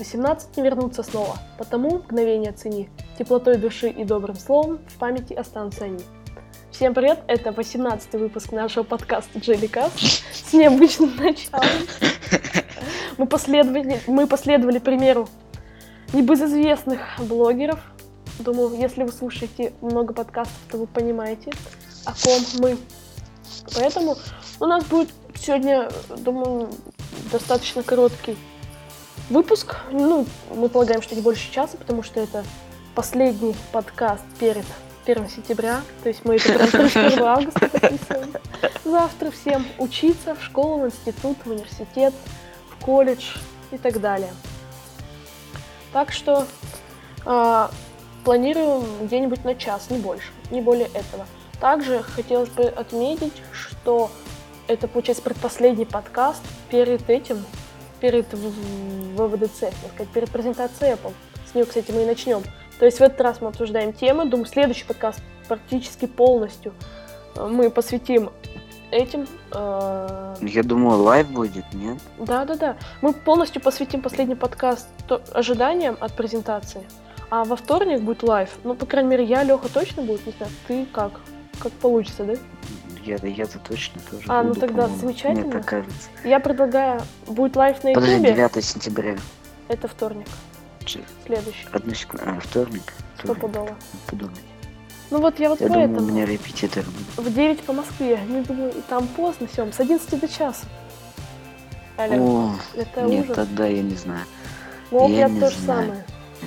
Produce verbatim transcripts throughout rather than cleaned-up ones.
восемнадцать не вернутся снова, потому мгновение цени, теплотой души и добрым словом в памяти останутся они. Всем привет, это восемнадцатый выпуск нашего подкаста Jellycast с необычным началом. Мы последовали, мы последовали примеру небезызвестных блогеров. Думаю, если вы слушаете много подкастов, то вы понимаете, о ком мы. Поэтому у нас будет сегодня, думаю, достаточно короткий выпуск. Ну, мы полагаем, что не больше часа, потому что это последний подкаст перед первого сентября. То есть мы это прям первого августа записываем. Завтра всем учиться в школу, в институт, в университет, в колледж и так далее. Так что э, планируем где-нибудь на час, не больше, не более этого. Также хотелось бы отметить, что это, получается, предпоследний подкаст перед этим, перед вэ вэ дэ цэ, так сказать, перед презентацией Apple. С нее, кстати, мы и начнем. То есть в этот раз мы обсуждаем темы. Думаю, следующий подкаст практически полностью мы посвятим этим. Э... Я думаю, лайв будет, нет? Да-да-да. Мы полностью посвятим последний подкаст ожиданиям от презентации. А во вторник будет лайв. Ну, по крайней мере, я, Леха, точно будет. Не знаю, ты как? Как получится, да? Я, я-то точно тоже А, буду, ну тогда по-моему. замечательно. Мне так кажется. Я предлагаю, будет лайв на Подожди, ютубе. девятого сентября. Это вторник. Ч- Следующий. Одну секунду. А, вторник? Стопудово. Подумай. Ну вот я вот Я поэтому. думаю, у меня репетитор будет. В девять по Москве. Не думаю, и там поздно, Сём. С одиннадцати до часа. Алло. О, Это нет, ужас. тогда я не знаю. Вот я я не то же знаю. самое.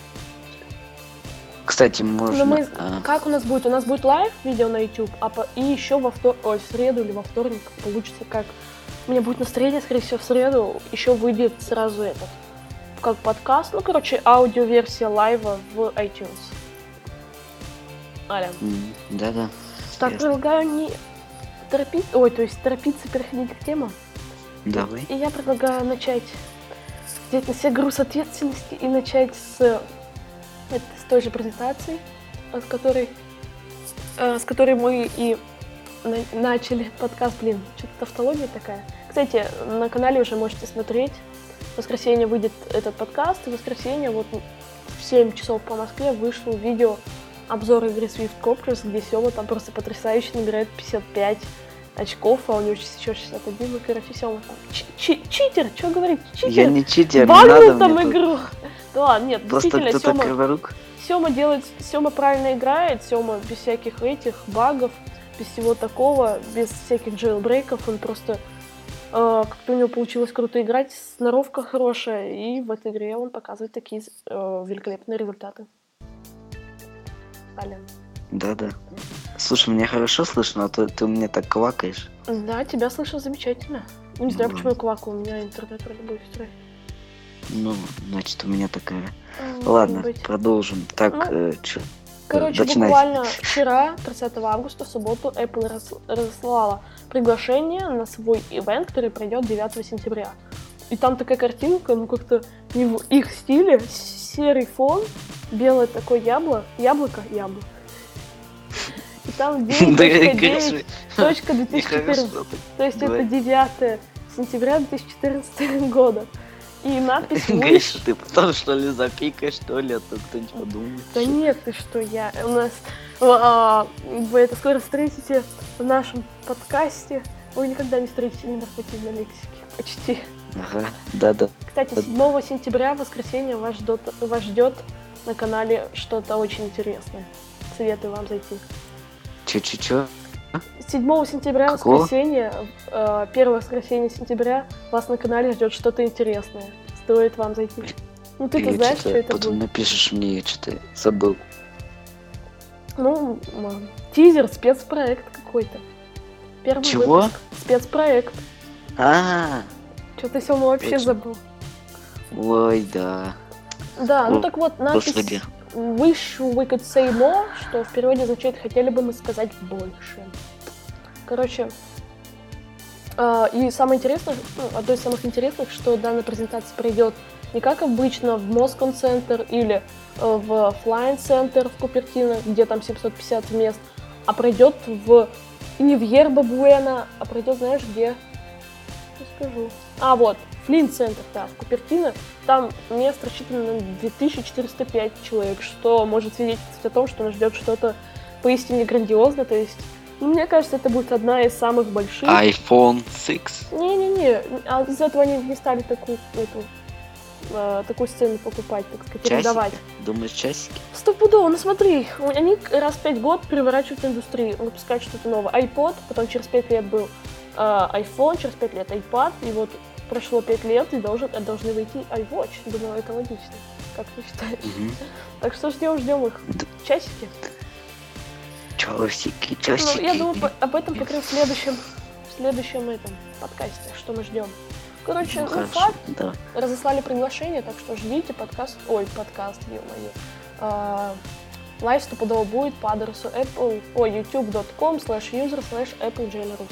Кстати, можно... Но мы... а, Как у нас будет? У нас будет лайв видео на YouTube, а по... и еще во втор... Ой, в среду или во вторник получится как... У меня будет настроение, скорее всего, в среду еще выйдет сразу этот, как подкаст. Ну, короче, аудиоверсия лайва в iTunes. Аля. м, Да-да. Так, ясно. предлагаю не торопиться... Ой, то есть торопиться переходить к темам. Давай. И я предлагаю начать взять на себя груз ответственности и начать с, это, с той же презентации, от которой, э, с которой мы и на- начали подкаст. Блин, что-то тавтология такая. Кстати, на канале уже можете смотреть. В воскресенье выйдет этот подкаст, и в воскресенье вот в семь часов по Москве вышло видео обзор игры Swift Copters, где Сёма там просто потрясающе набирает пятьдесят пять очков, а у него еще шестьдесят один, ну, короче, Сёма там чи- чи- читер, что говорить, читер, Я не читер, не багнул надо там мне тут. игру. Да ладно, нет, Просто действительно, кто-то Сёма, криворук. Сёма делает, Сёма правильно играет, Сёма без всяких этих багов, без всего такого, без всяких джейлбрейков, он просто, э, как-то у него получилось круто играть, сноровка хорошая, и в этой игре он показывает такие э, великолепные результаты. Аля. Да-да. Слушай, меня хорошо слышно, а то ты мне так квакаешь. Да, тебя слышно замечательно. Ну, не знаю, Ну, почему я квакаю, у меня интернет вроде будет устроить. Ну, значит, у меня такая. А, Ладно, может быть. продолжим. Так, Ну, э, чё? Короче, Начинайте. буквально вчера, тридцатого августа, в субботу, Apple рас- разослала приглашение на свой ивент, который пройдет девятого сентября. И там такая картинка, ну как-то не в их стиле, серый фон, белое такое ябло, яблоко, яблоко. И там девять точка девять точка две тысячи четырнадцать. То есть это девятого сентября две тысячи четырнадцатого года. И надпись Гриша, «Wish». ты потом что ли запикаешь, что ли, а то кто-нибудь подумает. Да нет, ты что, я... У нас... а, вы это скоро встретите в нашем подкасте. Вы никогда не встретите ненормативной лексики. Почти. Ага, да-да. Кстати, седьмого сентября, в воскресенье, вас ждет, вас ждет на канале что-то очень интересное. Советую вам зайти. Чё-чё-чё? седьмого сентября, Какого? воскресенье, э, первое воскресенье сентября, вас на канале ждет что-то интересное. Стоит вам зайти. Ну ты-то Я знаешь, чё-то что это потом будет. напишешь мне, я что-то забыл. Ну, м, тизер, спецпроект какой-то. Первый Чего? выпуск. Спецпроект. А, Что-то Сёма вообще Точно. забыл. ой, да. Да, ну О, так вот, надпись господи. «Wish we could say more», что в переводе означает «хотели бы мы сказать больше». Короче, э, и самое интересное, ну, одно из самых интересных, что данная презентация пройдет не как обычно в Moscone Center или э, в Flying Center в Купертино, где там семьсот пятьдесят мест, а пройдет в не в Yerba Buena, а пройдет, знаешь, где? Не скажу. А, вот, Флинт-центр, да, в Купертино. Там место рассчитано на две тысячи четыреста пять человек, что может свидетельствовать о том, что нас ждет что-то поистине грандиозное. То есть, ну, мне кажется, это будет одна из самых больших. айфон шесть. Не-не-не, а из этого они не стали такую, эту, э, такую сцену покупать, так сказать, Часики? арендовать. Думаешь, часики? Стопудово, ну смотри, они раз в пять год переворачивают индустрию, выпускают что-то новое. iPod, потом через пять лет был э, iPhone, через пять лет iPad, и вот прошло пять лет, и должен, должны выйти iWatch. Думаю, это логично. Как ты считаешь? Угу. Так что ждем, ждем их. Да. Часики. Часики, Ну, часики. я думаю, по- об этом поговорим в следующем, в следующем этом подкасте, что мы ждем. Короче, Ну, ну, хорошо, факт, да. разослали приглашение, так что ждите подкаст, ой, подкаст, ё-моё. А, лайв стопудово будет по адресу apple, ой, youtube.com slash user slash applejailrus.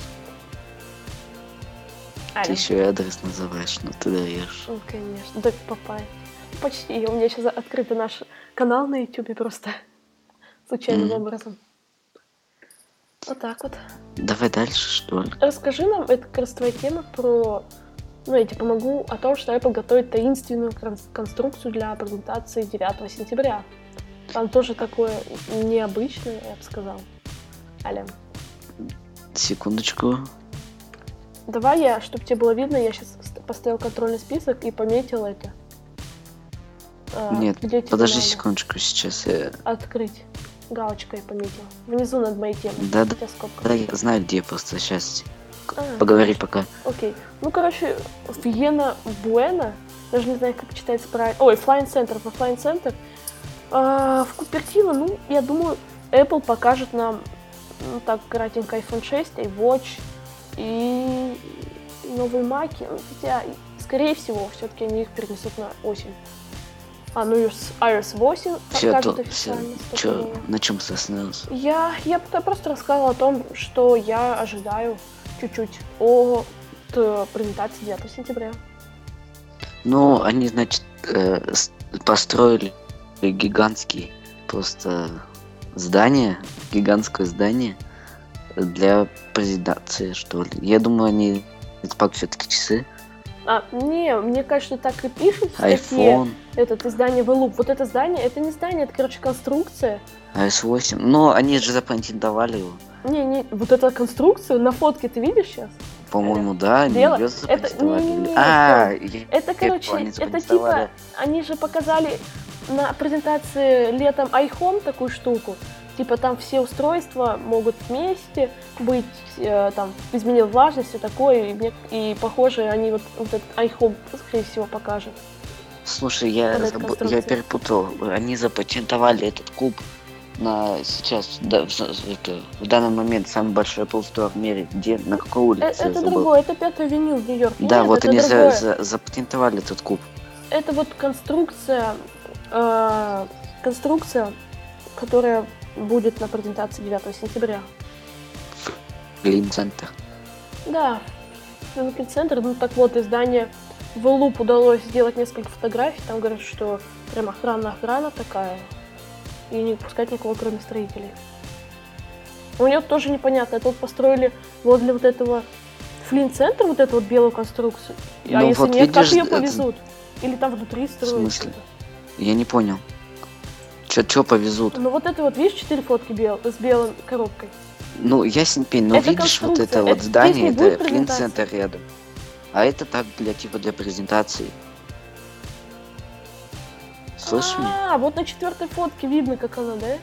Ты еще и адрес называешь, но ты даешь. Ну, конечно, да, папай. Почти, у меня сейчас открытый наш канал на ютубе просто случайным Мгм. образом. Вот так вот. Давай дальше, что ли? Расскажи нам, это как раз твоя тема про... Ну, я тебе помогу о том, что Apple готовит таинственную кон- конструкцию для презентации девятого сентября. Там тоже такое необычное, я бы сказал. Аля, Секундочку. давай я, чтобы тебе было видно, я сейчас поставил контрольный список и пометил это. А, Нет, где тебе подожди надо секундочку, сейчас я... открыть. Галочкой пометил. Внизу над моей темой. Да, да, Сейчас скобка. да, я знаю, где просто сейчас. А, Поговори пока. Окей. Ну, короче, Виена Буэна, даже не знаю, как читается правильно. Ой, Flying Center, во Flying Center. А, в Купертино, ну, я думаю, Apple покажет нам, ну, так, кратенько айфон шесть, iWatch и новые маки. Ну, хотя, скорее всего, все-таки они их перенесут на осень. А, ну и с iOS восемь Все, покажут то, все, официально. чё, стопудово. на чем ты остановился? Я, я п- просто рассказала о том, что я ожидаю чуть-чуть от э, презентации девятого сентября. Ну, они, значит, э, с- построили гигантский просто здание, гигантское здание для презентации, что ли. Я думаю, они используют все-таки часы, А, не, мне кажется, так и пишут в статье. айфон, Этот издание Вэлуп. Вот это здание, это не здание, это, короче, конструкция. iOS восемь. Но они же запатентовали его. Не, не, вот эта конструкция, на фотке ты видишь сейчас? По-моему, да, они Дело- ее это- запатентовали. не-не-не, А, я- Это, я короче, понял, они это запатентовали. типа, они же показали на презентации летом iHome такую штуку. Типа там все устройства могут вместе быть, э, там, изменил влажность, все такое, и, мне- и похоже, они вот, вот этот iHome, скорее всего, покажут. Слушай, я, Под этой забыл- я конструкцией. перепутал. Они запатентовали этот куб на сейчас, да, в, это, в данный момент самый большой Apple Store в мире. Где, на какой Э, улице? Я это забыл. другое, это пятая авеню в Нью-Йорке. Да, Нет, вот это они за- другое. за- запатентовали этот куб. Это вот конструкция, э, конструкция, которая будет на презентации девятого сентября. Клин-центр. Да, центр, ну так вот, издание Вэлуп удалось сделать несколько фотографий, там говорят, что прям охрана-охрана такая, и не пускать никого, кроме строителей. У него тоже непонятно, это вот построили возле вот этого Флинт-центра, вот эту вот белую конструкцию, а Ну если вот нет, как видишь, ее это- повезут? Или там внутри строят смысле? что-то? Я не понял. Чё, чё повезут? Ну вот это вот, видишь, четыре фотки бел... с белой коробкой? Ну, ясен пень, но Это видишь вот конструкция, это вот это здесь здание, не будет это презентации. Клин-центр рядом. А это так для типа для презентации. Слышишь меня? А, вот на четвертой фотке видно, как она, да?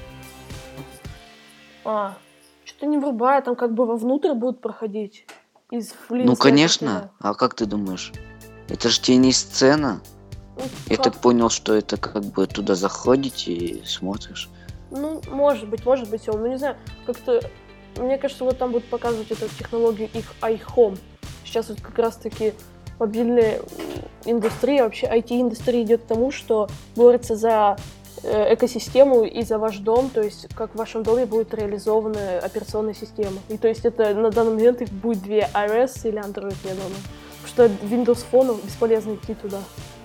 А, что-то не врубает, там как бы вовнутрь будут проходить. Из Флинт Ну, центра конечно. туда. А как ты думаешь? Это же тебе не сцена. Ну, Я как- так понял, что это как бы туда заходите и смотришь. Ну, может быть, может быть, Сём, ну не знаю, как-то, мне кажется, вот там будут показывать эту технологию их iHome. Сейчас вот как раз-таки мобильная м, индустрия, вообще ай ти-индустрия идет к тому, что борется за э, экосистему и за ваш дом, то есть как в вашем доме будет реализована операционная система. И то есть это на данный момент их будет две, iOS или Android, я думаю. Потому что Windows Phone бесполезно идти туда.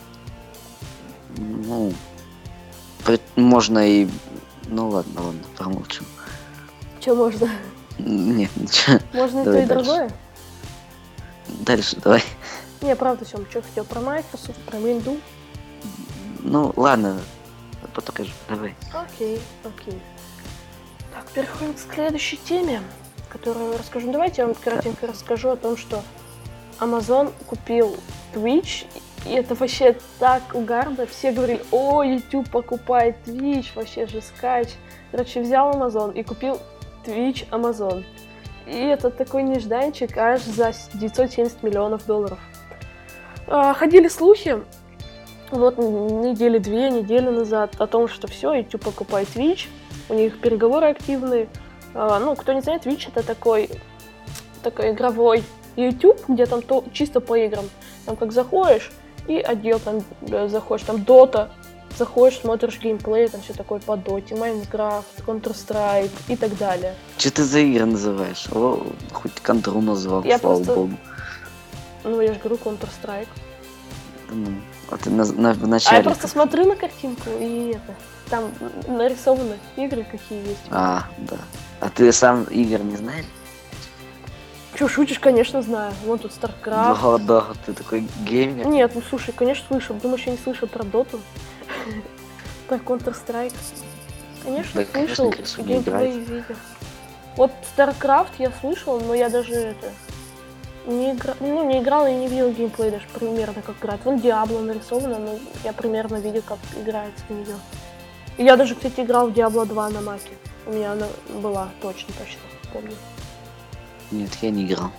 Ну, при- можно и... Ну ладно, ладно, промолчим. Что можно? Нет, ничего. Можно и то, Давай и дальше. другое? Дальше давай. Не, правда, Сём, что хотел про Microsoft, про Windows? Ну, ладно, покажу, давай. Окей, окей. Так, переходим к следующей теме, которую я расскажу. Давайте я вам кратенько расскажу о том, что Amazon купил Twitch, и это вообще так угарно. Все говорили: о, YouTube покупает Twitch, вообще же скач. Короче, взял Amazon и купил Twitch Amazon. И это такой нежданчик аж за девятьсот семьдесят миллионов долларов. А, ходили слухи, вот недели две, недели назад, о том, что все, YouTube покупает Twitch, у них переговоры активные. А, ну, кто не знает, Twitch это такой, такой игровой YouTube, где там то, чисто по играм. Там как заходишь, и отдел там заходишь, там Dota, заходишь, смотришь геймплей, там все такое по Доте, Minecraft, Counter-Strike и так далее. Что ты за игры называешь? О, хоть контру назвал, я слава просто... богу. Ну, я же говорю Counter-Strike. Ну, а ты на, на, в А начале... я просто смотрю на картинку, и это... Там нарисованы игры, какие есть. А, да. А ты сам игр не знаешь? Чё, шутишь? Конечно, знаю. Вон тут StarCraft. Да, да, ты такой геймер. Нет, ну слушай, конечно, слышал. Думаешь, я не слышал про Доту? Про Counter-Strike? Конечно, Да, конечно, слышал. конечно, не Геймплей играть. видел. Вот StarCraft я слышал, но я даже это... Не, игра... ну, не играл и не видел геймплей даже примерно, как играть. Вон Diablo нарисовано, но я примерно видел, как играется в нее. И я даже, кстати, играл в Diablo два на Маке. У меня она была точно-точно, помню. Нет, я не играл.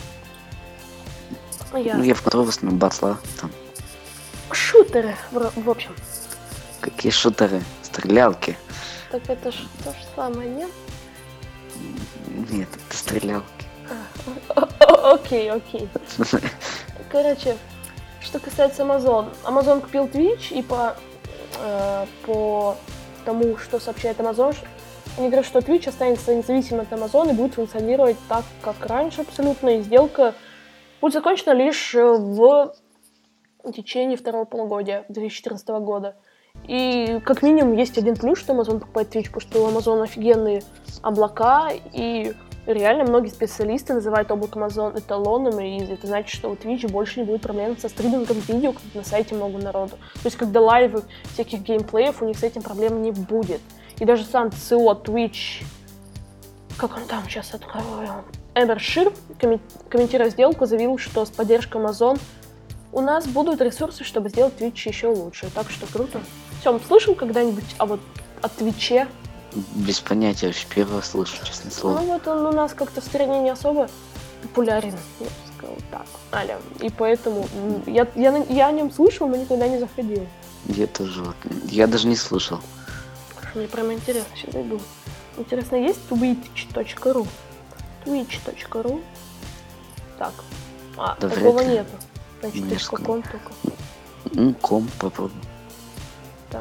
Я... Ну, я в которого в основном батла там. Шутеры, в, в общем. Какие шутеры? Стрелялки? Так это ж то же самое, нет? Нет, это стрелялки. Окей, окей. Короче, что касается Amazon. Amazon купил Twitch, и по, э, по тому, что сообщает Amazon, они говорят, что Twitch останется независимым от Amazon и будет функционировать так, как раньше абсолютно, и сделка будет закончена лишь в течение второго полугодия две тысячи четырнадцатого года. И как минимум есть один плюс, что Amazon покупает Twitch, потому что у Amazon офигенные облака, и реально многие специалисты называют облако Amazon эталоном, и это значит, что у Twitch больше не будет проблем со стримингом видео, как на сайте много народу. То есть, когда лайвы всяких геймплеев, у них с этим проблем не будет. И даже сам си и о Twitch, как он там сейчас открою, Эмбер Шир, комментируя сделку, заявил, что с поддержкой Amazon у нас будут ресурсы, чтобы сделать Twitch еще лучше. Так что круто. Сём, слышал когда-нибудь а вот о Твиче? Без понятия, вообще первое слышу, честное слово. Ну вот он у нас как-то в стране не особо популярен, я бы сказал так. Аля. И поэтому я, я, я о нем слышал, но никогда не заходил. Я тоже вот, я даже не слышал. Мне прямо интересно, сейчас зайду. Интересно, есть twitch точка ру? twitch точка ру. Так. А, Да такого вряд ли. нету. Значит, Мне точка ком только. Ну, ком попробуй. Так.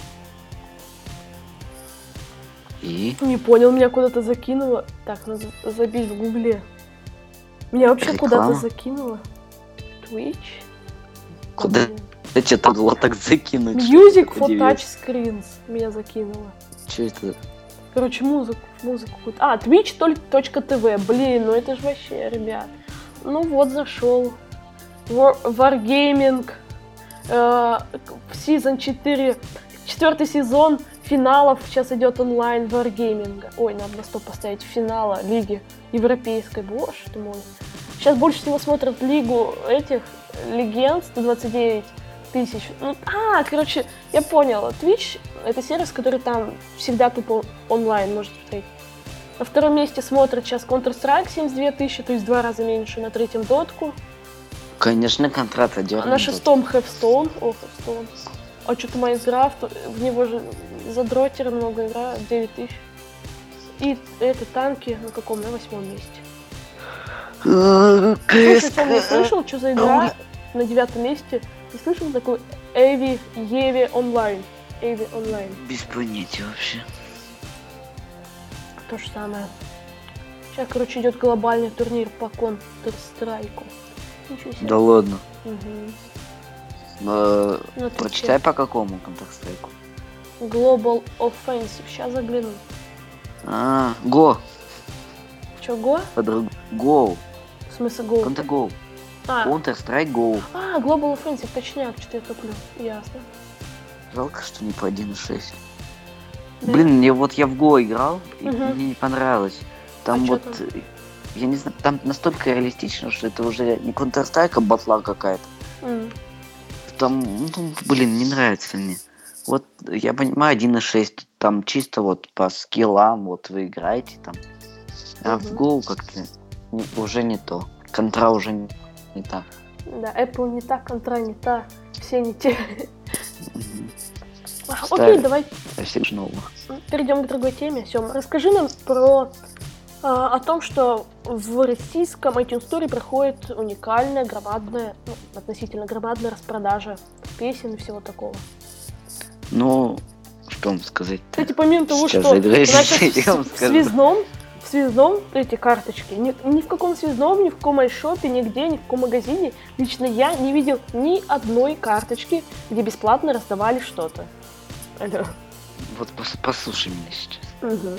И? Не понял, меня куда-то закинуло. Так, надо забить в гугле. Меня вообще Реклама? куда-то закинуло. Twitch. Куда? Я что-то было так закинуть. Music for touch screens меня закинуло. Что это? Короче, музыку, музыку какую-то. А, twitch точка ти ви. Блин, ну это же вообще, ребят. Ну вот, зашел. War, Wargaming. Э, сезон четыре. Четвертый сезон финалов сейчас идет онлайн Wargaming. Ой, надо на стоп поставить финала Лиги Европейской. Боже ты мой. Сейчас больше всего смотрят Лигу этих Легенд сто двадцать девять тысяч. Ну, а, короче, я поняла. Twitch — это сервис, который там всегда тупо онлайн можете смотреть. На втором месте смотрят сейчас Counter-Strike семьдесят две тысячи, то есть в два раза меньше. На третьем Дотку. Конечно, контракт одёрнут. На шестом Hearthstone. О, Hearthstone. А что-то Майнкрафт, в него же задроттеры много играют, девять тысяч. И это танки на каком? На восьмом месте. Слушай, ты не слышал, что за игра на девятом месте? Ты слышал такой Эви Еви онлайн? Эви онлайн. Без понятия вообще. То же самое. Сейчас, короче, идет глобальный турнир по Counter-Strike. Ничего себе. Да ладно. Угу. Э, На прочитай Твиче. по какому Counter-Strike. Global Offensive. Сейчас загляну. А, го. Че, го? Подруг. Go. В смысле, го? Counter Go. А, Counter-Strike Go. а, Global Offensive, точняк, что я туплю. Ясно. Жалко, что не по один и шесть. Да. Блин, мне вот я в Go играл, и Мгм. мне не понравилось. Там А чё вот, там? э, я не знаю, там настолько реалистично, что это уже не Counter-Strike, а батла какая-то. М. Там, ну, блин, не нравится мне. Вот я понимаю, один и шесть, там чисто вот по скиллам, вот вы играете там. А в Мгм. Go как-то не- уже не то. Контра уже не, не та. Да, Apple не та, контра не та, все не те. Мгм. А, Старый. Окей, давай Совсем нового. перейдем к другой теме. Сём, расскажи нам про а, о том, что в российском iTunes Store проходит уникальная, громадная, ну, относительно громадная распродажа песен и всего такого. Ну, что вам сказать? Кстати, помимо того, Сейчас что у заиграешь, нас сейчас я вам в, в скажу. связном, в связном эти карточки, ни, ни в каком связном, ни в каком айшопе, нигде, ни в каком магазине лично я не видел ни одной карточки, где бесплатно раздавали что-то. Алло. Вот пос- послушай меня сейчас. Мгм.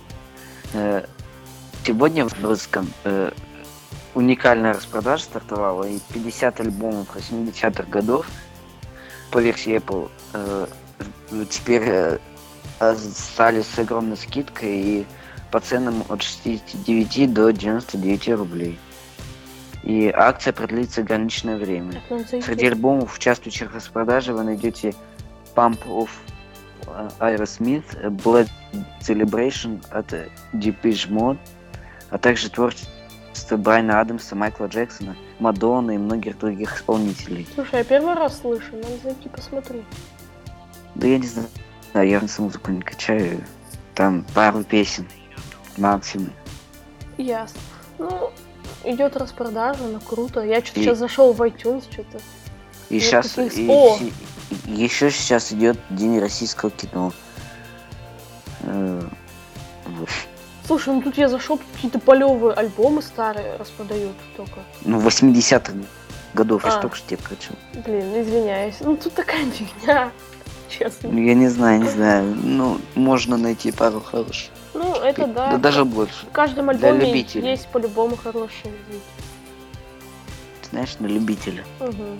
Э, Сегодня в русском э, уникальная распродажа стартовала, и пятьдесят альбомов восьмидесятых годов по версии Apple э, теперь э, э, стали с огромной скидкой и по ценам от шестидесяти девяти до девяноста девяти рублей. И акция продлится ограниченное время. Так, надо зайти. Среди альбомов, участвующих в распродаже, вы найдете Pump of э, Aerosmith, э, Blood Celebration от э, Depeche Mode, а также творчество Брайана Адамса, Майкла Джексона, Мадонны и многих других исполнителей. Слушай, я первый раз слышу, надо зайти посмотреть. Да я не знаю, да, я музыку не качаю, там пару песен максимум. Ясно. Ну, идет распродажа, ну круто. Я что-то И- сейчас зашел в iTunes, что-то. И Вот сейчас, таких- и О! си- еще сейчас идет День российского кино. Э, вот. Слушай, ну тут я зашел, тут какие-то полевые альбомы старые распродают только. Ну, восьмидесятых годов, я А. ж только что тебе кричу. Блин, извиняюсь. Ну тут такая фигня, честно. Ну, я не знаю, не знаю. Ну, можно найти пару хороших. Ну, это да. Да даже больше. В каждом для альбоме любителей. есть по-любому хорошие звуки. Знаешь, на любителя. Мгм.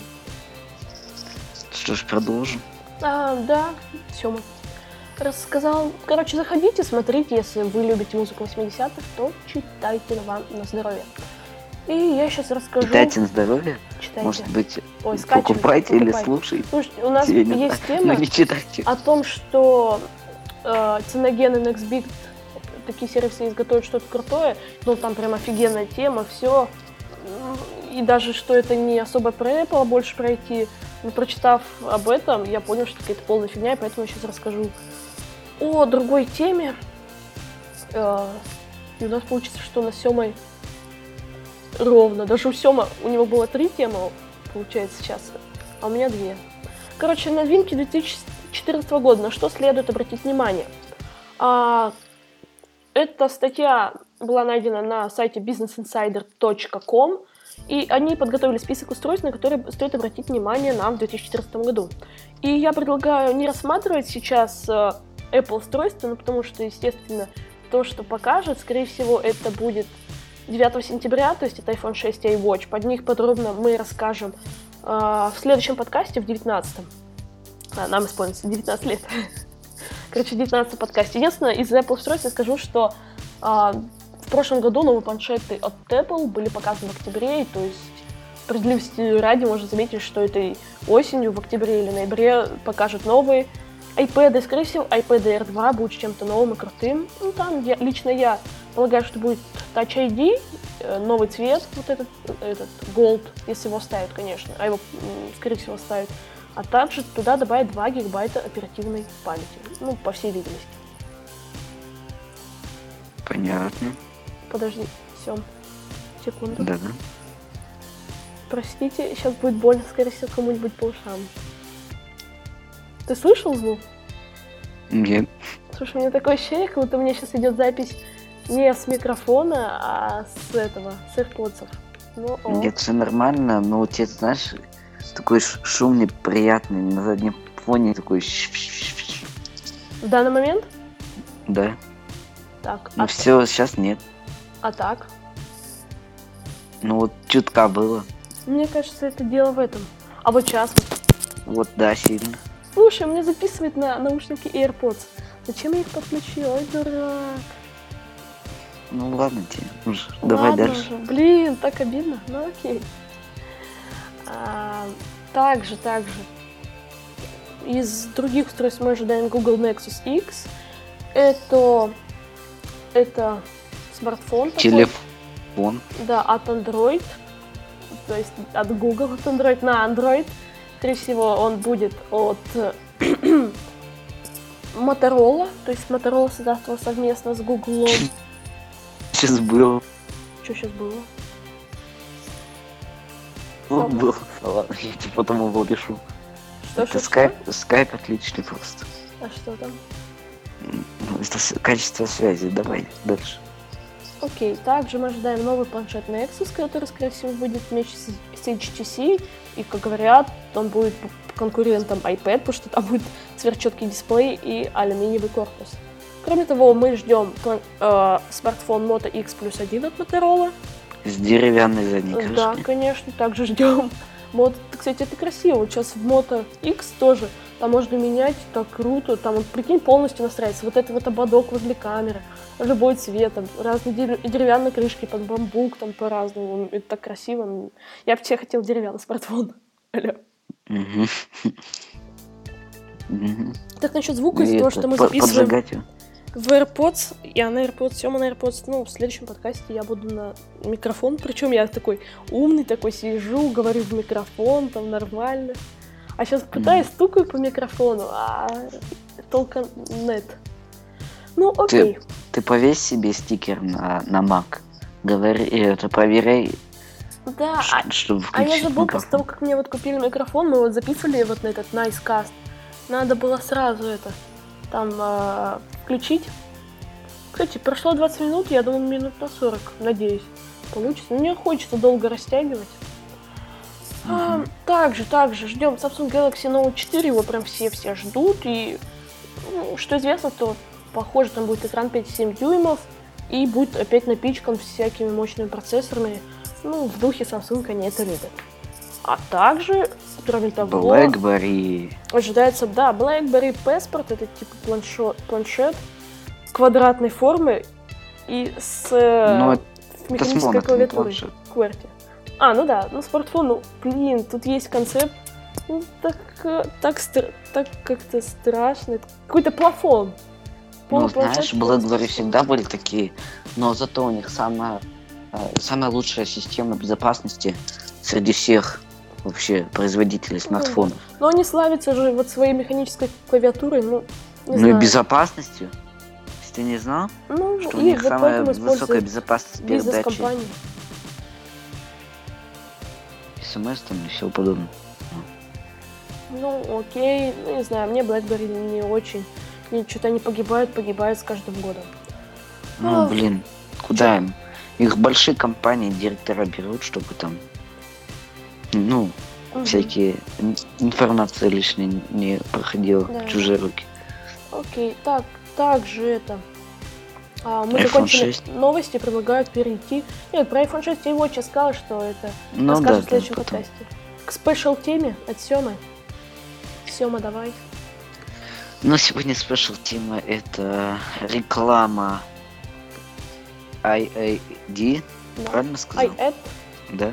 Что ж, продолжим. А, да, Сёма рассказал. Короче, заходите, смотрите, если вы любите музыку восьмидесятых, то читайте вам на здоровье. И я сейчас расскажу. Читайте на здоровье. Читайте. Может быть, Ой, скачивайте, покупайте или покупайте. слушайте. Слушайте, у нас Я не есть знаю, тема но не читайте. о том, что э, Cynogen и NextBit, такие сервисы изготовят что-то крутое, ну там прям офигенная тема, все. И даже что это не особо про Apple, а больше про ай ти. Но прочитав об этом, я понял, что какая-то полная фигня, и поэтому я сейчас расскажу о другой теме. Э, И у нас получится, что на Сёмой ровно. Даже у Сёма, у него было три темы, получается, сейчас, а у меня две. Короче, новинки две тысячи четырнадцатого года. На что следует обратить внимание? А, эта статья была найдена на сайте бизнес инсайдер точка ком, и они подготовили список устройств, на которые стоит обратить внимание нам в две тысячи четырнадцатом году. И я предлагаю не рассматривать сейчас э, Apple устройства, ну, потому что, естественно, то, что покажет, скорее всего, это будет девятого сентября, то есть это айфон шесть и iWatch. Под них подробно мы расскажем э, в следующем подкасте, в девятнадцатом. А, нам исполнится девятнадцать лет. Короче, в девятнадцатом подкасте. Единственное, из Apple устройств я скажу, что э, в прошлом году новые планшеты от Apple были показаны в октябре, и, то есть справедливости ради можно заметить, что этой осенью, в октябре или ноябре покажут новые iPad, и, скорее всего, iPad Air два будет чем-то новым и крутым. Ну, там я, лично я полагаю, что будет Touch ай ди, э, новый цвет, вот этот, этот Gold, если его ставят, конечно, а его, м, скорее всего, ставят. А также туда добавят два гигабайта оперативной памяти, ну, по всей видимости. Понятно. Подожди, Сём, секунду. Да-да. Простите, сейчас будет больно, скорее всего, кому-нибудь по ушам. Ты слышал звук? Нет. Слушай, у меня такое ощущение, как будто у меня сейчас идет запись не с микрофона, а с этого, с AirPods. Ну, о. Нет, все нормально, но вот тебе, знаешь, такой ш- шум неприятный на заднем фоне, такой щ-щ-щ-щ. В данный момент? Да. Так, Ну а, все, сейчас нет. а так? Ну вот чутка было. Мне кажется, это дело в этом. А вот сейчас вот. Вот, да, сильно. Слушай, мне записывает на наушники AirPods. Зачем я их подключила? Ой, дурак. Ну ладно тебе, уже. Давай Ладно дальше. уже. Блин, так обидно. Ну окей. А, также, также. Из других устройств мы ожидаем Google Nexus X. Это, это смартфон такой. Телефон. Да, от Android. То есть от Google от Android на Android. Скорее всего, он будет от Motorola. То есть Motorola создаст его совместно с Google. Сейчас было. Что сейчас было? Ну, было. Ладно, я тебе потом его пишу. Что, Это что, скайп, скайп отличный просто. А что там? Ну, это с- качество связи. Давай дальше. Окей, также мы ожидаем новый планшет Nexus, который, скорее всего, будет вместе с эйч ти си. И, как говорят, он будет конкурентом iPad, потому что там будет сверхчеткий дисплей и алюминиевый корпус. Кроме того, мы ждем э, смартфон Moto X плюс один от Motorola. С деревянной задней крышкой. Да, конечно, также ждем. Moto, кстати, это красиво. Вот сейчас в Moto X тоже там можно менять, так круто. Там, вот, прикинь, полностью настраивается. Вот это вот ободок возле камеры, любой цвет, там, разные дерев- деревянные крышки под бамбук, там по-разному. Это так красиво. Я бы тебе хотел деревянный смартфон. Алло. Мгм. Мгм. Так насчет звука, из-за И того, это, что мы по- записываем поджигать его. в AirPods, я на AirPods, Сёма на AirPods, ну, в следующем подкасте я буду на микрофон, причем я такой умный, такой сижу, говорю в микрофон, там нормально. А сейчас пытаюсь, стукаю по микрофону, а толком нет. Ну, окей. Ты повесь себе стикер на, на Mac. Говори, и это проверяй, Да, ш- а, чтобы а я включить забыл, после микрофон. того, как мне вот купили микрофон, мы вот записывали вот на этот Nicecast. Надо было сразу это, там, а, включить. Кстати, прошло двадцать минут, я думаю, минут на сорок, надеюсь, получится. Мне хочется долго растягивать. А, также, также ждем Samsung Galaxy Note четыре, его прям все-все ждут. И, ну, что известно, то, похоже, там будет экран пять и семь дюймов и будет опять напичкан всякими мощными процессорами. Ну, в духе Samsung они это любят. А также, кроме того, BlackBerry. ожидается, да, BlackBerry Passport, это типа планшет, планшет квадратной формы и с Ну, э, это механической смон, это не клавиатурой. планшет. QWERTY. А, ну да, ну смартфон, ну, блин, тут есть концепт, ну, так, э, так, стр- так как-то страшно, это какой-то плафон. Ну, Полупланшет, знаешь, BlackBerry всегда были такие, но зато у них самая, э, самая лучшая система безопасности среди всех вообще производителей смартфонов. Но они славятся же вот своей механической клавиатурой, ну, не Ну и знаю. безопасностью. Если ты не знал, Ну, что у и них вот самая поэтому высокая используют безопасность передачи бизнес-компании. смс там и всего подобного. Ну, окей, ну, не знаю, мне BlackBerry не очень. Они что-то они погибают, погибают с каждым годом. Ну, Ах. блин, куда им? Их большие компании директора берут, чтобы там, ну, Мгм. всякие ин- информация лишняя не проходила Да. в чужие руки. Окей, так, также это. а, мы iPhone закончили шесть. новости, предлагают перейти. Нет, про iPhone шесть я его сейчас сказал, что это Ну расскажем да, в да, следующем потом. подкасте. К спешл теме от Сёмы. Сёма, давай. Но сегодня спешл тема это реклама ай эй ди, Да. правильно сказал? iAd. Да.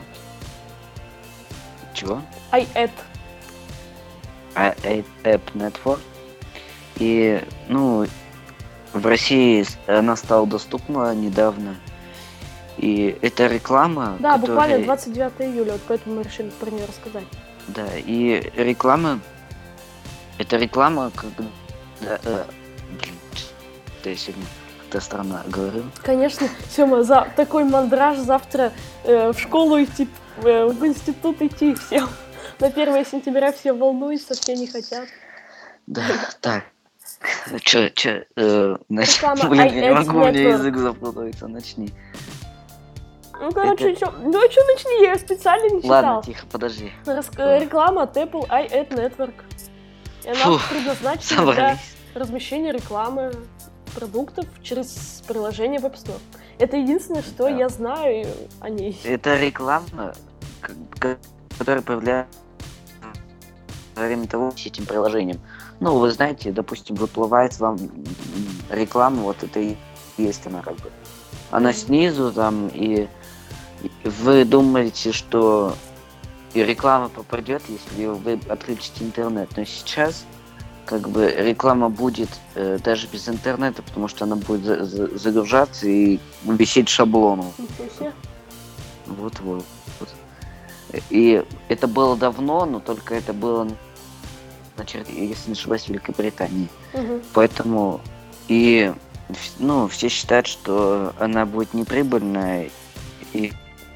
Чего? iAd. ай эй App Network. И, ну, в России с- она стала доступна недавно. И это реклама, Да, которая... буквально двадцать девятого июля, вот поэтому мы решили про нее рассказать. Да, и реклама... Это реклама, когда... э, блин, что я сегодня как-то странно говорю. Конечно, Сёма, за такой мандраж завтра э, в школу идти, э, в институт идти всем. На первое сентября все волнуются, все не хотят. Да, так. Чё, чё, э, нач- Реклама блин, я не iAds могу, у меня Network. язык запутывается, начни. Ну, короче, Это- чё, ну а что начни, я специально не читал. Ладно, тихо, подожди. Рас- э, Реклама от Apple iAd Network. И она Фух, предназначена для Собрались. размещения рекламы продуктов через приложение в App Store. Это единственное, что Да. я знаю о ней. Это реклама, к- которые появляются во время того с этим приложением. Ну, вы знаете, допустим, выплывает вам м, реклама, вот это и есть она как бы. Она Мгм. снизу там, и и вы думаете, что и реклама попадет, если вы отключите интернет. Но сейчас как бы реклама будет э, даже без интернета, потому что она будет за- за- загружаться и висеть шаблоном. Ничего себе. Вот-вот. Вот. И это было давно, но только это было, значит, если не ошибаюсь, в Великобритании. Мгм. Поэтому и вс- ну, все считают, что она будет неприбыльная, и,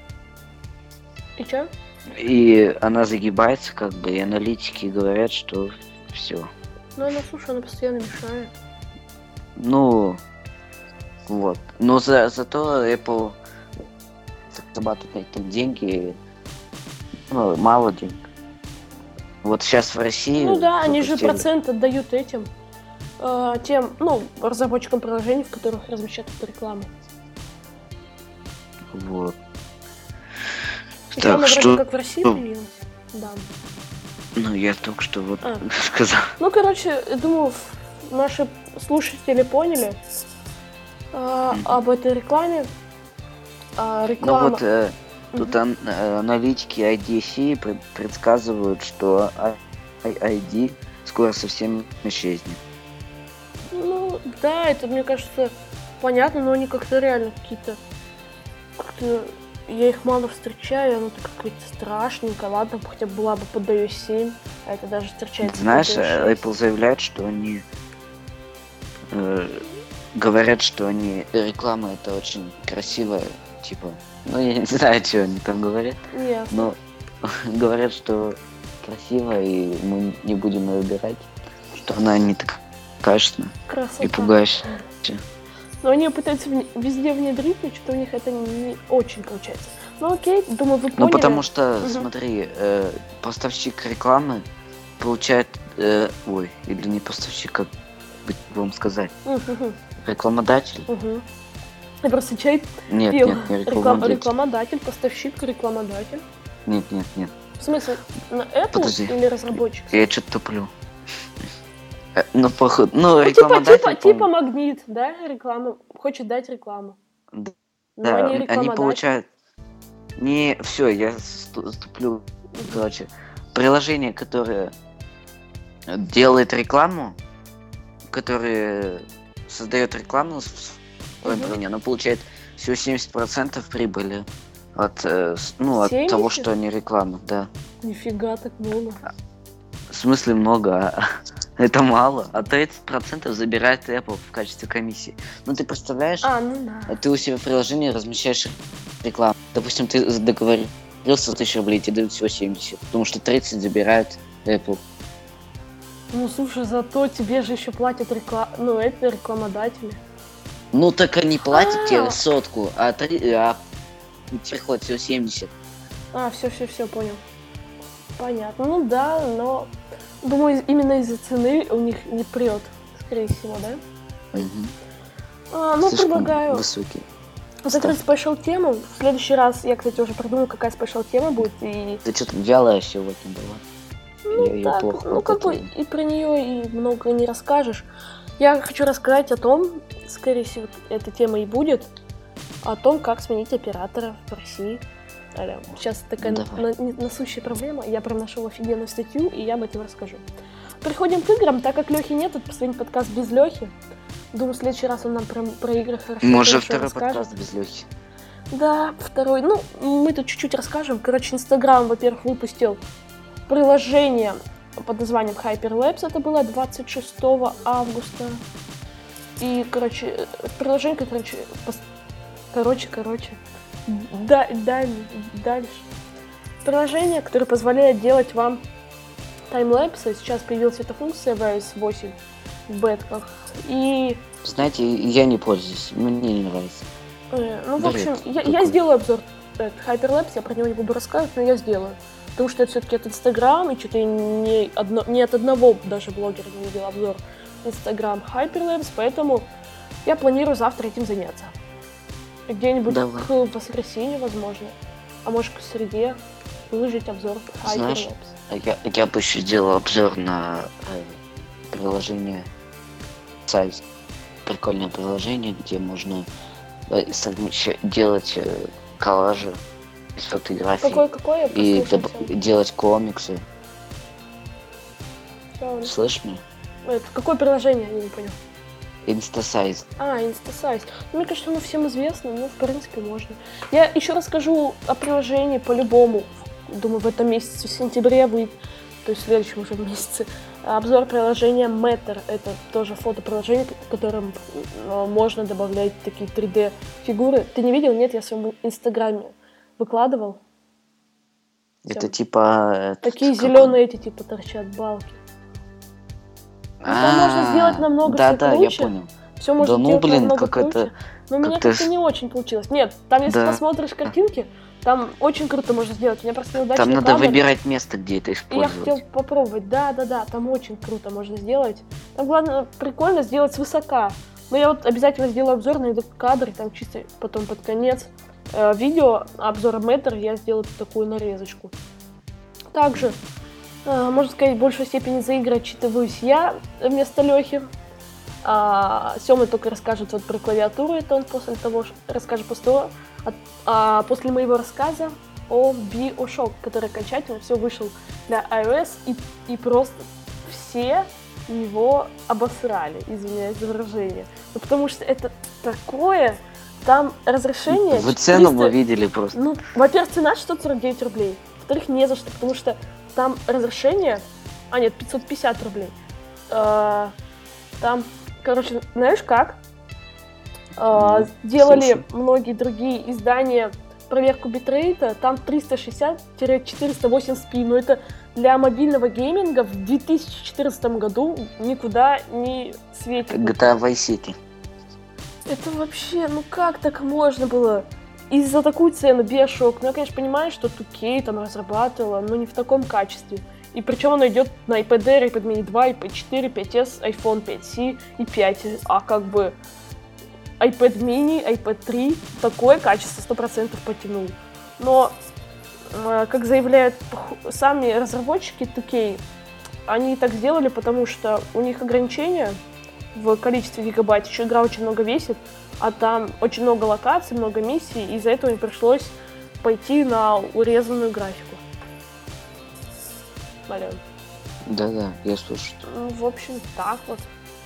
И чё? и она загибается, как бы, и аналитики говорят, что все. Ну, она, слушай, она постоянно мешает. Ну, вот. Но за, зато Apple зарабатывает на этом деньги, ну, мало денег. Вот сейчас в России Ну да, они же запустили- процент отдают этим, э, тем, ну, разработчикам приложений, в которых размещают эту рекламу. Вот. Еще Так она что, вроде как в России ну. появилась. Да. ну, я только что вот А. сказал. Ну, короче, я думаю, ф- наши слушатели поняли э, Мгм. об этой рекламе. А, Ну реклама. вот э, тут Мгм. ан- э, аналитики ай ди си пред- предсказывают, что ай- ай ди скоро совсем исчезнет. Ну, да, это, мне кажется, понятно, но они как-то реально какие-то... Как-то я их мало встречаю, оно так какое-то страшненько. Ладно, хотя бы была бы под ай о эс семь, а это даже встречается Знаешь, под ай о эс э, шесть. Apple заявляет, что они э, говорят, что они реклама это очень красивая, типа. Ну я не знаю, что они там говорят, Ясно. но говорят, что красиво, и мы не будем ее убирать, что она не так качественная Красота. и пугающая. Но они пытаются вне- везде внедрить, но что-то у них это не, не очень получается. Ну окей, думаю, вы поняли. Ну потому что, Мгм. смотри, э, поставщик рекламы получает, э, ой, или не поставщик, как бы вам сказать, Мгм, рекламодатель? мгм. Я просто чай Нет, пил. нет, не Реклам- рекламодатель. рекламодатель, поставщик, рекламодатель. Нет, нет, нет. В смысле, на Apple Подожди. или разработчик? Я что-то туплю. Э, Ну, походу, ну, Ну, типа, рекламодатель, типа, типа по-моему, магнит, да, реклама, хочет дать рекламу. д- Но да, они они рекламодатель. получают... Не, все, я сту- ступлю. Короче, приложение, которое делает рекламу, которое создает рекламу в своем Мгм. приложении, оно получает всего семьдесят процентов прибыли от, э, с- ну, от того, семьдесят? что они реклама, да. Нифига так много. В смысле много, а это мало. А тридцать процентов забирает Apple в качестве комиссии. Ну ты представляешь, А, ну да. ты у себя в приложении размещаешь рекламу. Допустим, ты договорился за тысячу рублей, тебе дают всего семьдесят, потому что тридцать забирает Apple. Ну слушай, зато тебе же еще платят реклама, ну это рекламодатели. Ну так они платят А. тебе сотку, а, три, а приходит всего семьдесят. А, все, все, все, понял. Понятно. Ну да, но думаю, именно из-за цены у них не прет, скорее всего, да? Мгм. А, ну, Слишком предлагаю высокий. закрыть спешл тему. В следующий раз я, кстати, уже придумаю, какая спешл тема будет. И Ты что-то вялая сегодня была. ну, Я её так, плохо ну как бы употребил. и про нее и много не расскажешь. Я хочу рассказать о том, скорее всего, эта тема и будет, о том, как сменить оператора в России. Аля, сейчас такая Давай. на- на- насущая проблема. Я прям нашел офигенную статью, и я об этом расскажу. Переходим к играм. Так как Лехи нет, это последний подкаст без Лехи. Думаю, в следующий раз он нам прям про игры хорошо, Может, хорошо второй расскажет. подкаст без Лёхи. Да, второй. Ну, мы тут чуть-чуть расскажем. Короче, Инстаграм, во-первых, выпустил приложение под названием Hyperlapse. Это было двадцать шестого августа. И, короче, приложение, короче, пос- короче, короче, да, даль- дальше. Приложение, которое позволяет делать вам таймлэпсы. Сейчас появилась эта функция в ай о эс восемь в бетках. И Знаете, я не пользуюсь, мне не нравится. Э, Ну, в Бред общем, я, я какой. сделаю обзор э, Hyperlapse, я про него не буду рассказывать, но я сделаю. Потому что это все-таки от Инстаграм, и что-то я не, одно, не от одного даже блогера не видел обзор Инстаграм Hyperlapse, поэтому я планирую завтра этим заняться. Где-нибудь Давай. к воскресенью, возможно, а может к среде. выложить обзор Знаешь, Hyperlapse. я, я бы еще сделал обзор на э, приложение Size. Прикольное приложение, где можно э, совмещ- делать э, коллажи из фотографий Какое-какое? и доб- делать комиксы. Правильно. Слышь меня? Это какое приложение? Я не понял. Instasize. А, Instasize. Ну, мне кажется, оно всем известно, но в принципе можно. Я еще расскажу о приложении по-любому. Думаю, в этом месяце, в сентябре выйдет, то есть в следующем уже месяце, обзор приложения Matter. Это тоже фотоприложение, в котором можно добавлять такие три дэ фигуры. Ты не видел? Нет, я в своем инстаграме выкладывал. Это Всё. Типа... Этот, такие зеленые эти типа торчат балки. Ну, там можно сделать намного да, все да, круче. Я понял. Все можно да, ну, сделать блин, намного как круче. это... Но у меня как-то как-то не очень получилось. Нет, там если да. посмотришь картинки, там очень круто можно сделать. У меня просто неудачный Там надо кадр. выбирать место, где это использовать. И я хотел попробовать. Да, да, да, там очень круто можно сделать. Там главное прикольно сделать свысока. Но я вот обязательно сделаю обзор на этот кадр, там чисто потом под конец э, видео обзора Matter я сделаю такую нарезочку. Также, э, можно сказать, в большей степени за игры отчитываюсь я вместо Лёхи. А, Сёма только расскажет вот про клавиатуру, это он после того расскажет после того, а, а, после моего рассказа о BioShock, который окончательно все вышел для iOS, и, и просто все его обосрали, извиняюсь за выражение. Ну, потому что это такое, там разрешение... Вы цену мы видели просто. Ну, во-первых, цена шестьсот сорок девять рублей, во-вторых, не за что, потому что там разрешение... А, нет, пятьсот пятьдесят рублей. А, там... Короче, знаешь как? Ну, делали слушай. Многие другие издания проверку битрейта, там триста шестьдесят - четыреста восемьдесят пи, но это для мобильного гейминга в две тысячи четырнадцатом году никуда не светит. джи ти эй Vice City. Это вообще, ну как так можно было? И за такую цену BioShock, ну я, конечно, понимаю, что ту кей там разрабатывала, но не в таком качестве. И причем оно идет на iPad Air, iPad Mini два, iPad четыре, пять эс, iPhone пять си и пять. А как бы iPad Mini, iPad три такое качество сто процентов потянул. Но, как заявляют сами разработчики ту кей, они так сделали, потому что у них ограничения в количестве гигабайт. Еще игра очень много весит, а там очень много локаций, много миссий, и из-за этого им пришлось пойти на урезанную графику. Марин. Да-да, я слушаю. Ну, в общем, так вот.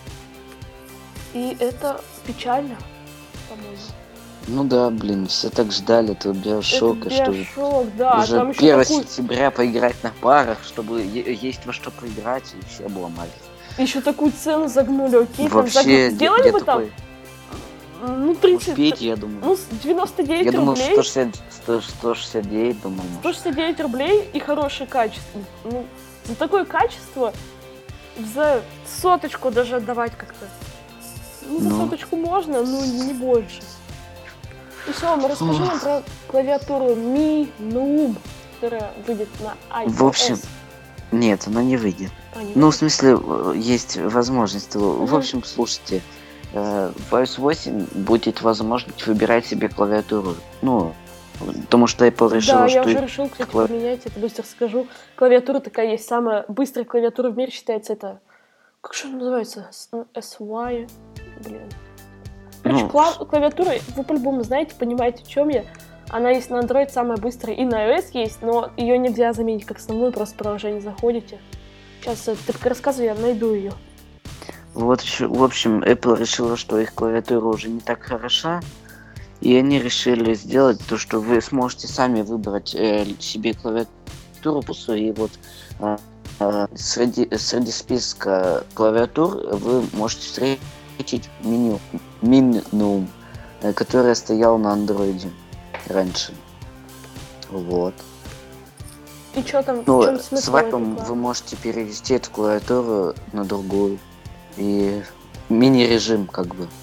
И это печально, по-моему. Ну да, блин, все так ждали этого BioShock, чтобы да, уже там первого такой... сентября поиграть на парах, чтобы е- есть во что поиграть, и все обломались. Еще такую цену загнули, окей, вообще, там загну... сделали бы там, ну, тридцать, успеть, я думаю. ну, девяносто девять я рублей. Я думал, сто шестьдесят девять, думал. сто шестьдесят девять рублей и хорошее качество. Ну, за такое качество за соточку даже отдавать как-то. Ну, за ну. соточку можно, но не больше. И все, мы расскажи нам про клавиатуру Mi Noom, которая выйдет на iOS. В общем, нет, она не выйдет. А, не ну, выйдет? В смысле, есть возможность. Uh-huh. В общем, слушайте, в iOS восемь будет возможность выбирать себе клавиатуру. Ну, потому что Apple решила, да, что... Да, я уже решил, кстати, Клав... поменять, это быстро скажу. Клавиатура такая есть, самая быстрая клавиатура в мире считается, это... Как же она называется? эс уай? Блин. Короче, ну... клав... клавиатура, вы по-любому знаете, понимаете, в чем я. Она есть на Android, самая быстрая, и на iOS есть, но ее нельзя заменить как основную, просто в приложение заходите. Сейчас ты пока рассказывай, я найду ее. Вот, в общем, Apple решила, что их клавиатура уже не так хороша, и они решили сделать то, что вы сможете сами выбрать э, себе клавиатуру, и вот э, э, среди, среди списка клавиатур вы можете встретить меню, меню, э, которое стояло на андроиде раньше. Вот. И что там, ну, в чем смысл? Свайпом вы можете перевести эту клавиатуру на другую. И мини-режим, как бы,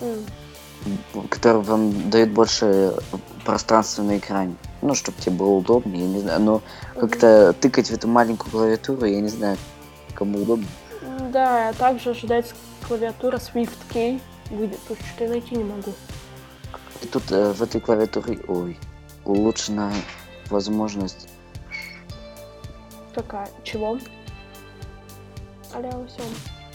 mm. который вам дает больше пространства на экране. Ну, чтобы тебе было удобнее, я не знаю. Но mm-hmm. как-то тыкать в эту маленькую клавиатуру, я не знаю, кому удобно. Да, а также ожидается клавиатура SwiftKey выйдет. Тут что-то я найти не могу. И тут э, в этой клавиатуре, ой, улучшена возможность Какая? Чего? Аля, Сёма.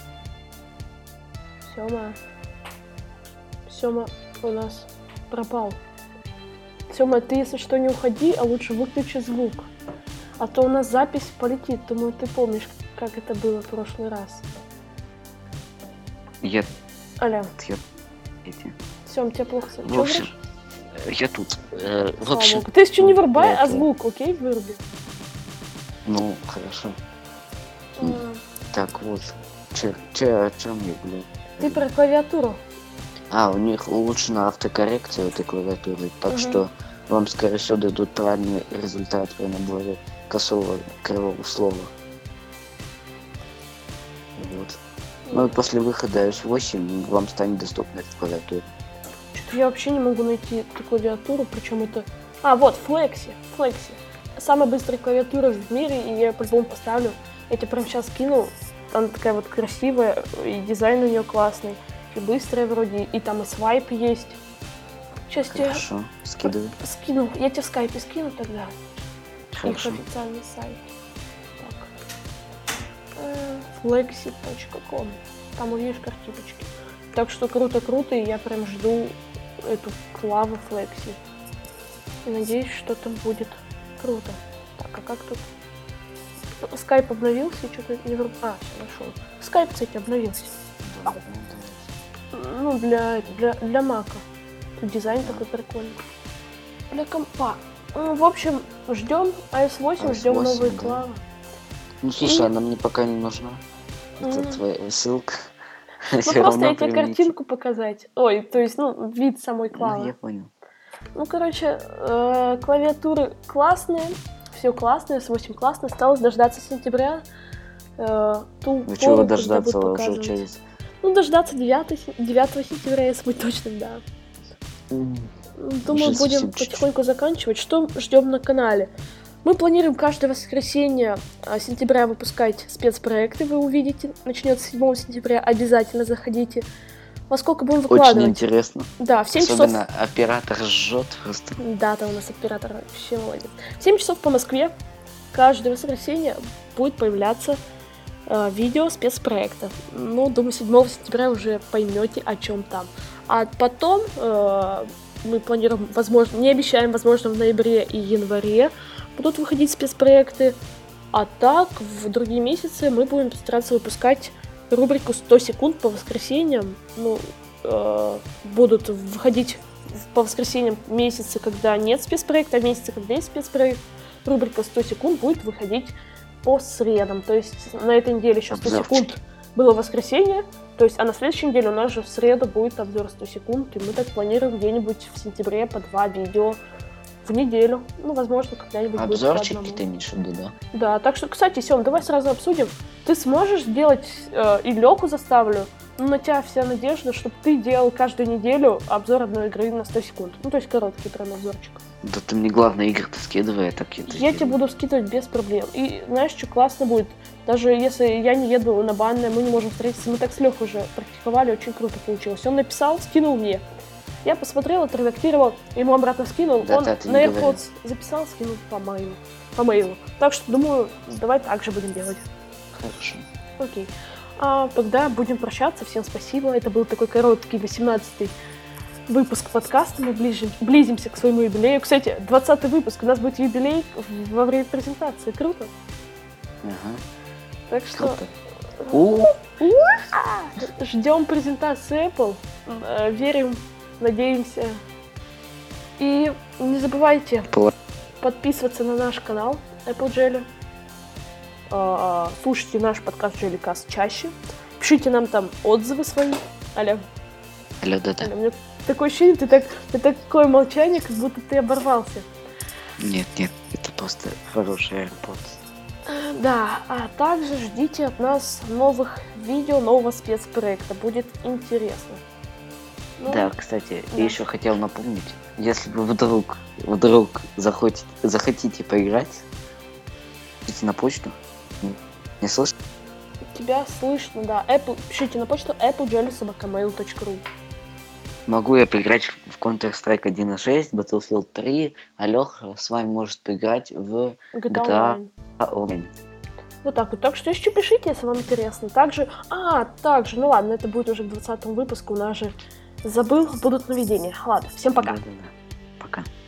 Сёма. Сёма у нас пропал. Сёма, ты, если что, не уходи, а лучше выключи звук. А то у нас запись полетит. Думаю, ты помнишь, как это было в прошлый раз. Я... Аля. Я... Эти... Сём, тебе плохо слышно. В общем, я тут. Э, в Слава общем... Богу. Ты еще не вырубай, это... а звук, окей, выруби. Ну, хорошо. А... Так, вот. Че, че, о чем я, блин? Ты про клавиатуру. А, у них улучшена автокоррекция этой клавиатуры, так Угу. что вам, скорее всего, дадут правильный результат при наборе косого кривого слова. Вот. Ну и после выхода эс восемь вам станет доступна эта клавиатура. Что-то я вообще не могу найти эту клавиатуру, причем это... А, вот, Flexi, Flexi. Самая быстрая клавиатура в мире, и я по-любому поставлю. Я тебе прямо сейчас скину. Она такая вот красивая, и дизайн у нее классный, и быстрая вроде, и там и свайп есть. Сейчас Хорошо, тебе скидывай. скину. Я тебе в скайпе скину тогда. Хорошо. Их официальный сайт. Так. Э, flexi точка ком. Там увидишь картиночки. Так что круто-круто, и я прям жду эту клаву Flexi. И надеюсь, что там будет круто. Так, а как тут? Скайп обновился, и что-то не вру... А, все, нашел. Скайп, кстати, обновился. Ну, для, для, для мака. Тут дизайн такой прикольный. Для компа. Ну, в общем, ждем ай эс восемь, ждем новые да. клавы. Ну, слушай, И... она мне пока не нужна. Это Mm. твоя ссылка. Ну, просто я тебе картинку показать. Ой, то есть, ну, вид самой клавы. Ну, я понял. Ну, короче, э, клавиатуры классные, все классное, эс восемь классно. Осталось дождаться сентября. Э, ту Ну, чего пору, дождаться когда будут уже показывать. через... Ну, дождаться девятого сентября, если быть точным, да. Mm. Думаю, Уже будем совсем потихоньку чуть-чуть. заканчивать. Что ждем на канале? Мы планируем каждое воскресенье сентября выпускать спецпроекты. Вы увидите. Начнется седьмого сентября. Обязательно заходите. Во сколько будем выкладывать? Очень интересно. Да, в семь Особенно часов. оператор жжет просто. Да, там у нас оператор вообще молодец. В семь часов по Москве каждое воскресенье будет появляться э, видео спецпроекта. Ну, думаю, седьмого сентября уже поймете, о чем там. А потом э, мы планируем, возможно, не обещаем, возможно, в ноябре и январе будут выходить спецпроекты. А так, в другие месяцы мы будем стараться выпускать рубрику сто секунд по воскресеньям. Ну, э, будут выходить по воскресеньям месяцы, когда нет спецпроекта, а месяцы, когда есть спецпроект. Рубрика сто секунд будет выходить по средам. То есть на этой неделе еще сто секунд было воскресенье. То есть, а на следующей неделе у нас же в среду будет обзор сто секунд. И мы так планируем где-нибудь в сентябре по два видео в неделю. Ну, возможно, когда-нибудь будет по Обзорчики одному. ты имеешь в виду, да? Да, так что, кстати, Сём, давай сразу обсудим. Ты сможешь сделать, э, и Лёху заставлю, ну, на тебя вся надежда, чтобы ты делал каждую неделю обзор одной игры на сто секунд. Ну, то есть короткий прям обзорчик. Да ты мне, главное, игры-то скидывай, а так я... Я тебе буду скидывать без проблем. И знаешь, что классно будет? Даже если я не еду на банное, мы не можем встретиться. Мы так с Лёхой уже практиковали, очень круто получилось. Он написал, скинул мне. Я посмотрел, отредактировал, ему обратно скинул. Да, он да, ты на не AirPods говорил. записал, скинул по мейлу. По мейлу. Так что, думаю, давай так же будем делать. Хорошо. Окей. А тогда будем прощаться. Всем спасибо. Это был такой короткий восемнадцатый выпуск подкаста. Мы ближим, близимся к своему юбилею. Кстати, двадцатый выпуск. У нас будет юбилей во время презентации. Круто? Ага. Так что... Круто. Ждем презентации Apple. Верим, надеемся. И не забывайте подписываться на наш канал Apple Jelly. Слушайте наш подкаст JellyCast чаще. Пишите нам там отзывы свои. Аля. Алло, да-да. Аля, у меня такое ощущение, ты, так, ты такое молчание, как будто ты оборвался. Нет, нет, это просто хороший AirPods. Да, а также ждите от нас новых видео, нового спецпроекта. Будет интересно. Ну, да, кстати, да. я еще хотел напомнить, если вы вдруг, вдруг захотите, захотите поиграть, пишите на почту. Не слышно? Тебя слышно, да. Apple, пишите на почту apple jelly собака mail точка ру. Могу я поиграть в Counter-Strike один точка шесть, Battlefield три, а Лёха с вами может поиграть в джи ти эй джи ти эй Online. Online. Вот так вот. Так что еще пишите, если вам интересно. Также, а, также, ну ладно, это будет уже к двадцатому выпуску, у нас же забыл, будут наведения. Ладно, всем пока. Да-да-да. Пока.